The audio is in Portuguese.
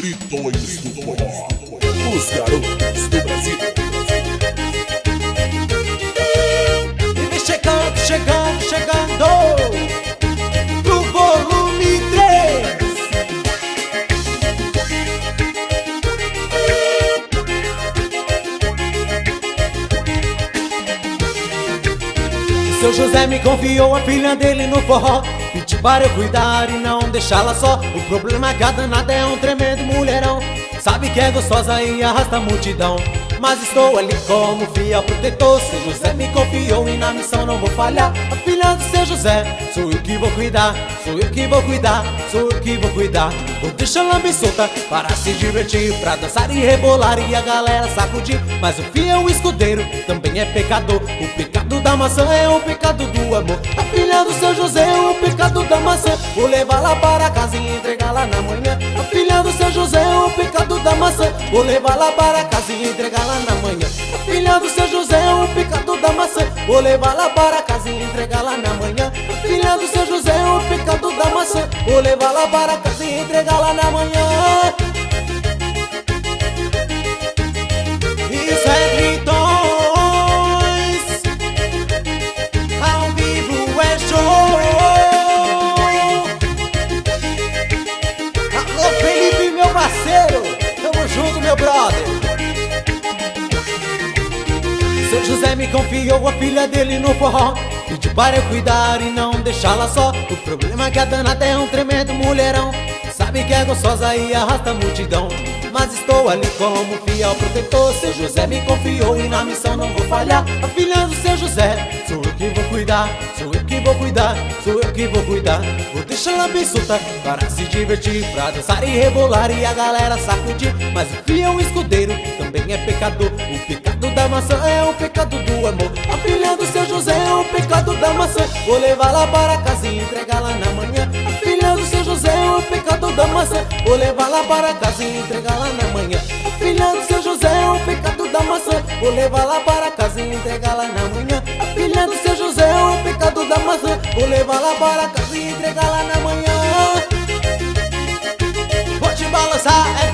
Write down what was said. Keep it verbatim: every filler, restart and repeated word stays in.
Tritões do Forró, os garotos do Brasil. E vem chegando, chegando, chegando pro volume três. Seu José me confiou a filha dele no forró, pedi para eu cuidar e não deixá-la só. O problema é que a danada é um tremendo mulherão, sabe que é gostosa e arrasta a multidão. Mas estou ali como fiel protetor, seu José me confiou e na missão não vou falhar. A filha do seu José, sou eu que vou cuidar, sou eu que vou cuidar, sou eu que vou cuidar. Vou deixá-la bem solta para se divertir, pra dançar e rebolar e a galera sacudir. Mas o fiel escudeiro também é pecador, o pecado da maçã é o pecado do amor. A filha do seu José é o pecado da maçã, vou levá-la para casa e entregá-la na manhã. A filha do seu José é o pecado da maçã, vou levá-la para casa e entregá-la na manhã. A filha do seu José é o pecado da maçã, vou levá-la para casa e entregá-la na manhã. A filha do seu José é o pecado da maçã, vou levá-la para casa e entregá-la na manhã. Isso é Tritões, ao vivo é show. Alô Felipe, meu parceiro, tamo junto, meu brother. Seu José me confiou a filha dele no forró, pedi para eu cuidar e não deixá-la só. O problema é que a danada é um tremendo mulherão, sabe que é gostosa e arrasta a multidão. Mas estou ali como fiel protetor, seu José me confiou e na missão não vou falhar. A filha do seu José, sou eu que vou cuidar, sou eu que vou cuidar, sou eu que vou cuidar. Vou deixá-la bem solta para se divertir, pra dançar e rebolar e a galera sacudir. Mas o fiel escudeiro também é pecador, o pecado da maçã é o pecado do amor. A filha do seu José é o pecado da maçã, vou levá-la para casa e entregá-la na manhã. A filha do seu José é o pecado da maçã, vou levá-la para casa e entregá-la na manhã. A filha do seu José é o pecado da maçã, vou levá-la para casa e entregá-la na manhã. A filha do seu José é o pecado da maçã, vou levá-la para casa e entregá-la na manhã. Vou te balançar,